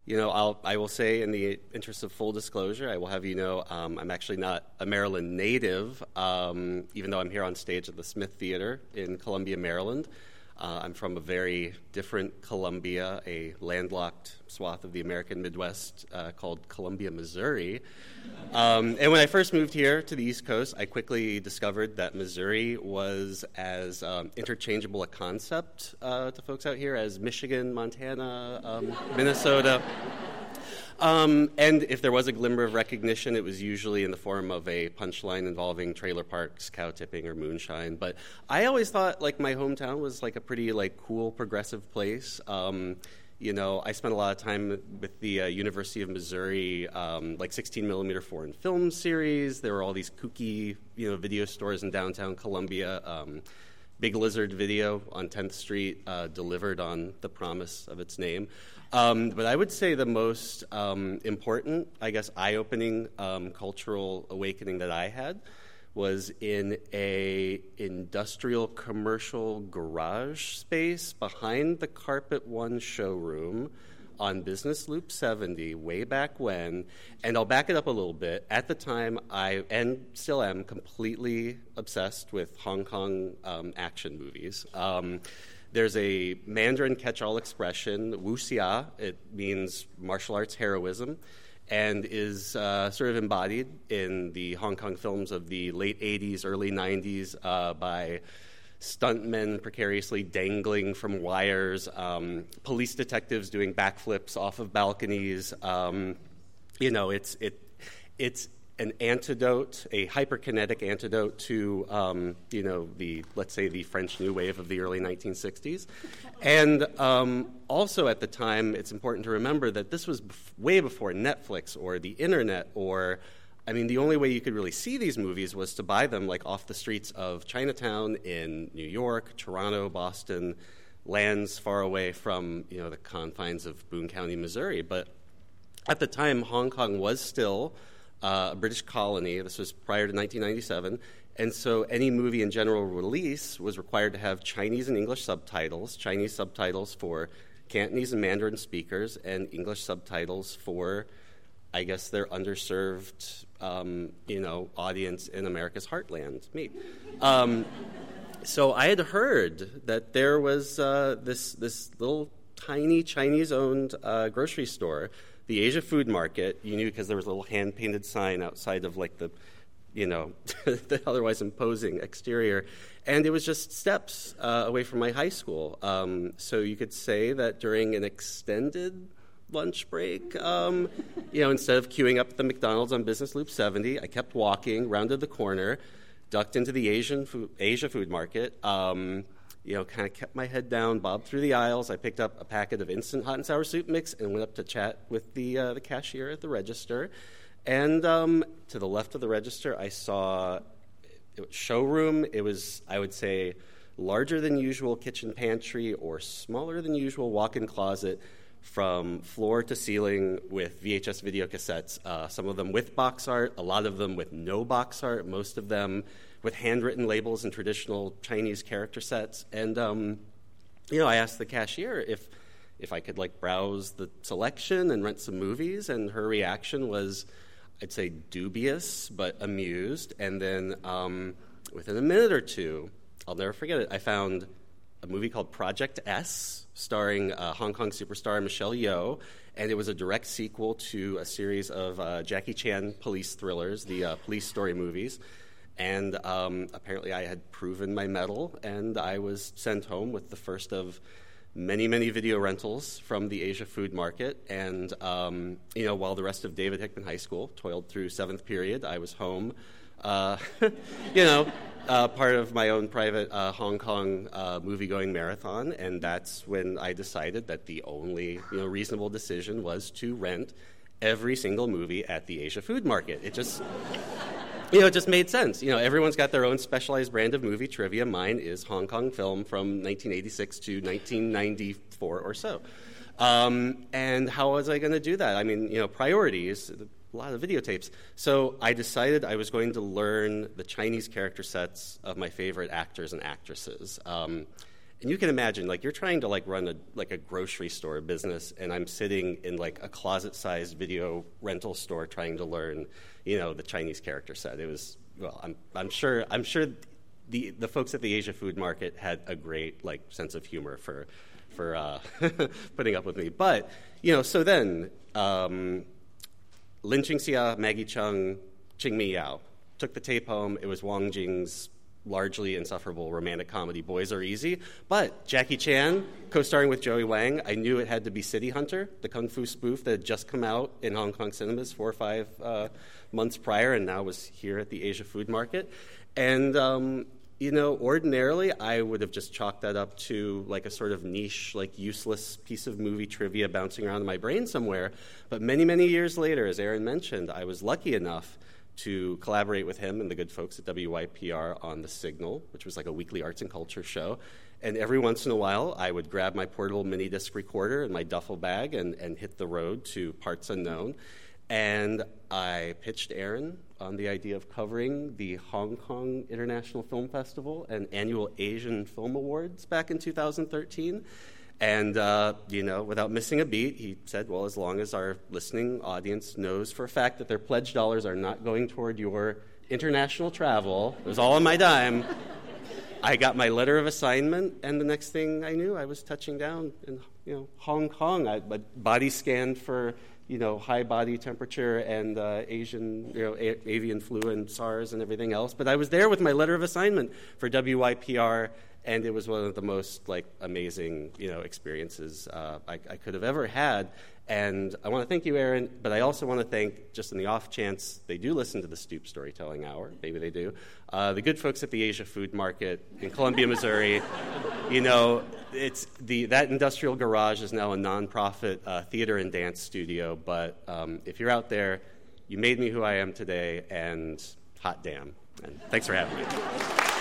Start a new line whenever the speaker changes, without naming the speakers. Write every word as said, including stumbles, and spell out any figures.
You know, I'll, I will say, in the interest of full disclosure, I will have you know um, I'm actually not a Maryland native, um, even though I'm here on stage at the Smith Theater in Columbia, Maryland. Uh, I'm from a very different Columbia, a landlocked swath of the American Midwest uh, called Columbia, Missouri. Um, and when I first moved here to the East Coast, I quickly discovered that Missouri was as um, interchangeable a concept uh, to folks out here as Michigan, Montana, um, Minnesota. Um, and if there was a glimmer of recognition, it was usually in the form of a punchline involving trailer parks, cow tipping, or moonshine. But I always thought, like, my hometown was like a pretty, like, cool, progressive place. Um, you know, I spent a lot of time with the uh, University of Missouri, um, like sixteen millimeter foreign film series. There were all these kooky, you know, video stores in downtown Columbia. Um, Big Lizard Video on tenth Street uh, delivered on the promise of its name. Um, but I would say the most um, important, I guess, eye-opening um, cultural awakening that I had was in a industrial commercial garage space behind the Carpet One showroom on Business Loop seventy way back when. And I'll back it up a little bit. At the time, I, and still am, completely obsessed with Hong Kong um, action movies. Um, there's a Mandarin catch-all expression, wuxia. It means martial arts heroism, and is uh, sort of embodied in the Hong Kong films of the late eighties, early nineties uh, by stuntmen precariously dangling from wires, um, police detectives doing backflips off of balconies. Um, you know, it's it it's an antidote, a hyperkinetic antidote to um, you know the let's say the French New Wave of the early nineteen sixties, and um, also at the time, it's important to remember that this was bef- way before Netflix or the internet or. I mean, the only way you could really see these movies was to buy them, like, off the streets of Chinatown in New York, Toronto, Boston, lands far away from, you know, the confines of Boone County, Missouri. But at the time, Hong Kong was still uh, a British colony. This was prior to nineteen ninety-seven. And so any movie in general release was required to have Chinese and English subtitles, Chinese subtitles for Cantonese and Mandarin speakers, and English subtitles for, I guess, their underserved, um, you know, audience in America's heartland, me. Um, so I had heard that there was uh, this this little tiny Chinese-owned uh, grocery store, the Asia Food Market. You knew because there was a little hand-painted sign outside of, like, the, you know, the otherwise imposing exterior. And it was just steps uh, away from my high school. Um, so you could say that during an extended lunch break, um, you know, instead of queuing up at the McDonald's on Business Loop seventy, I kept walking, rounded the corner, ducked into the Asian food, Asia Food Market, um, you know, kind of kept my head down, bobbed through the aisles. I picked up a packet of instant hot and sour soup mix and went up to chat with the uh, the cashier at the register. And um, to the left of the register, I saw it was showroom. It was, I would say, larger than usual kitchen pantry or smaller than usual walk-in closet, from floor to ceiling with V H S video cassettes, uh, some of them with box art, a lot of them with no box art, most of them with handwritten labels and traditional Chinese character sets. And, um, you know, I asked the cashier if if I could, like, browse the selection and rent some movies, and her reaction was, I'd say, dubious but amused. And then um, within a minute or two, I'll never forget it, I found a movie called Project S, starring uh, Hong Kong superstar Michelle Yeoh, and it was a direct sequel to a series of uh, Jackie Chan police thrillers, the uh, police story movies. And um, apparently I had proven my mettle, and I was sent home with the first of many, many video rentals from the Asia Food Market. And, um, you know, while the rest of David Hickman High School toiled through seventh period, I was home, uh, you know, Uh, part of my own private uh, Hong Kong uh, movie-going marathon, and that's when I decided that the only, you know, reasonable decision was to rent every single movie at the Asia Food Market. It just, you know, it just made sense. You know, everyone's got their own specialized brand of movie trivia. Mine is Hong Kong film from nineteen eighty-six to nineteen ninety-four or so. Um, and how was I going to do that? I mean, you know, priorities. A lot of videotapes. So I decided I was going to learn the Chinese character sets of my favorite actors and actresses. Um, And you can imagine, like, you're trying to, like, run a, like, a grocery store business, and I'm sitting in, like, a closet-sized video rental store trying to learn, you know, the Chinese character set. It was, well, I'm, I'm sure, I'm sure the, the folks at the Asia Food Market had a great, like, sense of humor for, for uh, putting up with me. But, you know, so then, um, Lin Qingxia, Maggie Cheung, Qingmi Yao took the tape home. It was Wang Jing's largely insufferable romantic comedy, Boys Are Easy. But Jackie Chan, co-starring with Joey Wang, I knew it had to be City Hunter, the kung fu spoof that had just come out in Hong Kong cinemas four or five uh, months prior and now was here at the Asia Food Market. And, um, you know, ordinarily I would have just chalked that up to like a sort of niche, like useless piece of movie trivia bouncing around in my brain somewhere. But many, many years later, as Aaron mentioned, I was lucky enough to collaborate with him and the good folks at W Y P R on The Signal, which was like a weekly arts and culture show. And every once in a while, I would grab my portable mini disc recorder and my duffel bag and, and hit the road to parts unknown. And I pitched Aaron on the idea of covering the Hong Kong International Film Festival and annual Asian Film Awards back in two thousand thirteen. And, uh, you know, without missing a beat, he said, well, as long as our listening audience knows for a fact that their pledge dollars are not going toward your international travel, it was all on my dime, I got my letter of assignment, and the next thing I knew, I was touching down in, you know, Hong Kong. I body scanned for, you know, high body temperature and uh, Asian, you know, a- avian flu and SARS and everything else. But I was there with my letter of assignment for W Y P R, and it was one of the most, like, amazing, you know, experiences uh, I, I could have ever had. And I want to thank you, Aaron, but I also want to thank, just in the off chance they do listen to the Stoop Storytelling Hour, maybe they do, uh, the good folks at the Asia Food Market in Columbia, Missouri. You know, it's the that industrial garage is now a nonprofit uh, theater and dance studio, but um, if you're out there, you made me who I am today, and hot damn. And thanks for having me.